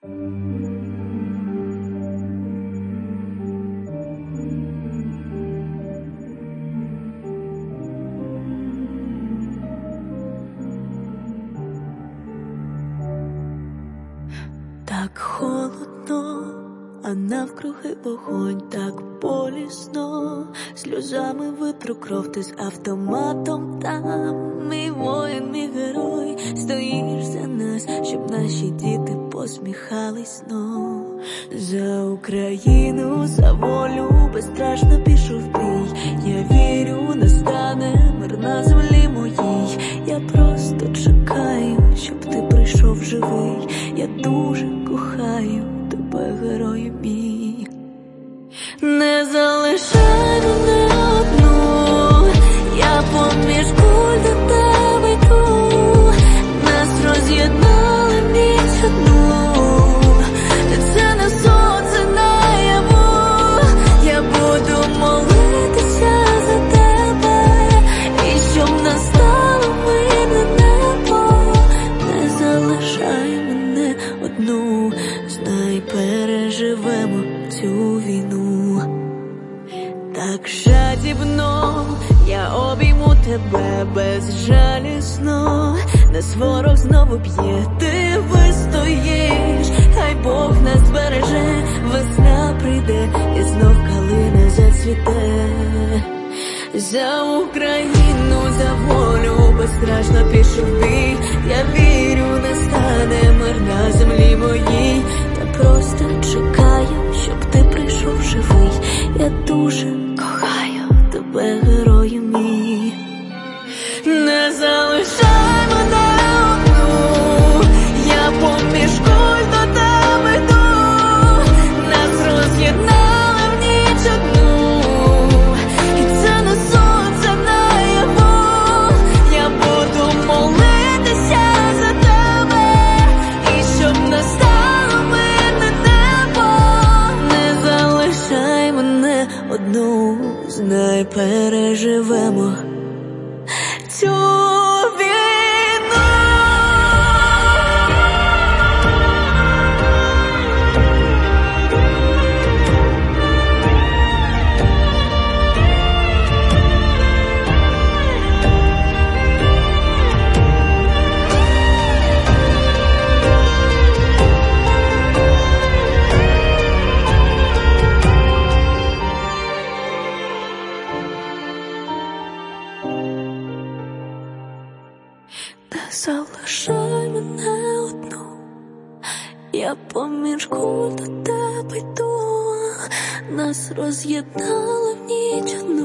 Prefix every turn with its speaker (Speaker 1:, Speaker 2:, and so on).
Speaker 1: Так холодно, а навкруги вогонь, так болісно, сльозами витру кров, ти з автоматом там. Мій воїн, мій герой, стоїш за нас, щоб наші діти посміхались знов. За Україну, за волю безстрашно пішов в бій. Я вірю, настане мир на землі моїй. Я просто чекаю, щоб ти прийшов живий. Я дуже кохаю тебе, герою мій. Не залишай мене одну, я поміж куль до тебе йду. Нас роз'єднали ніч одну, це не сон, це наяву. Я буду молитися за тебе, і щоб настало мирне небо. Не залишай мене одну, знай, переживемо цю війну. Так жадібно я обійму тебе безжалісно. Нас ворог знову б'є, ти вистоїш. Хай Бог нас збереже, весна прийде і знов калина зацвіте. За Україну, за волю безстрашно пішов в бій. Я вірю, настане мир на землі моїй. Та просто чекаю, щоб ти прийшов живий. Я дуже кохаю тебе, герою мій. Не залишай мене одну, я поміж куль до тебе йду. Нас роз'єднали в ніч одну, і це не сон, це наяву. Я буду молитися за тебе, і щоб настало мирне небо. Не залишай мене одну, знай, переживемо цю війну. Не залишай мене одну, я поміж куль до тебе йду. Нас роз'єднали в ніч одну.